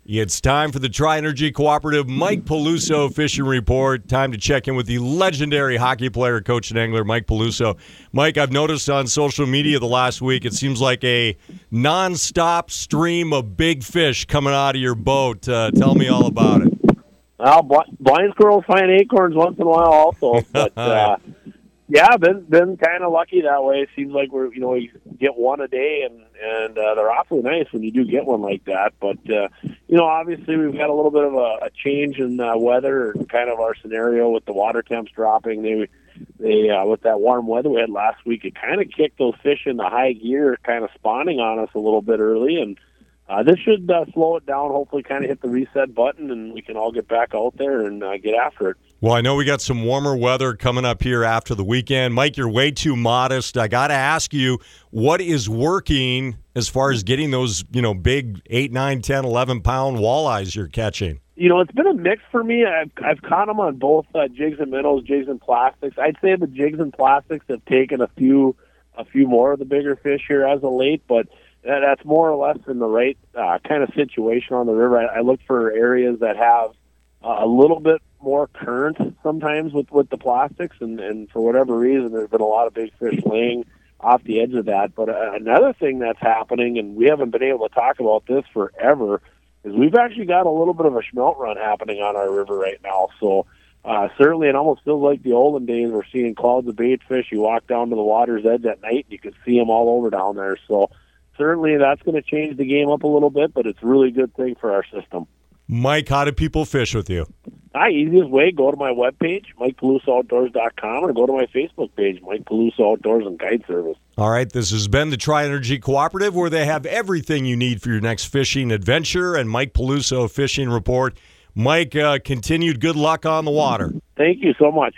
It's time for the Tri-Energy Cooperative Mike Peluso Fishing Report. Time to check in with the legendary hockey player, coach, and angler, Mike Peluso. Mike, I've noticed on social media the last week, it seems like a nonstop stream of big fish coming out of your boat. Tell me all about it. Well, blind squirrels find acorns once in a while also, but yeah, been kind of lucky that way. It seems like we get one a day, and they're awfully nice when you do get one like that. But obviously we've got a little bit of a change in weather and kind of our scenario with the water temps dropping. They with that warm weather we had last week, it kind of kicked those fish into high gear, kind of spawning on us a little bit early, and this should slow it down, hopefully kind of hit the reset button, and we can all get back out there and get after it. Well, I know we got some warmer weather coming up here after the weekend. Mike, you're way too modest. I got to ask you, what is working as far as getting those, big 8, 9, 10, 11-pound walleyes you're catching? It's been a mix for me. I've caught them on both jigs and minnows, jigs and plastics. I'd say the jigs and plastics have taken a few more of the bigger fish here as of late, but that's more or less in the right kind of situation on the river. I look for areas that have a little bit more current sometimes with the plastics, and for whatever reason, there's been a lot of big fish laying off the edge of that. But another thing that's happening, and we haven't been able to talk about this forever, is we've actually got a little bit of a smelt run happening on our river right now. So certainly it almost feels like the olden days. We're seeing clouds of bait fish. You walk down to the water's edge at night, and you can see them all over down there. So certainly that's going to change the game up a little bit, but it's a really good thing for our system. Mike, how do people fish with you? Easiest way, go to my webpage, MikePelusoOutdoors.com, or go to my Facebook page, Mike Peluso Outdoors and Guide Service. All right, this has been the Tri-Energy Cooperative, where they have everything you need for your next fishing adventure, and Mike Peluso Fishing Report. Mike, continued good luck on the water. Thank you so much.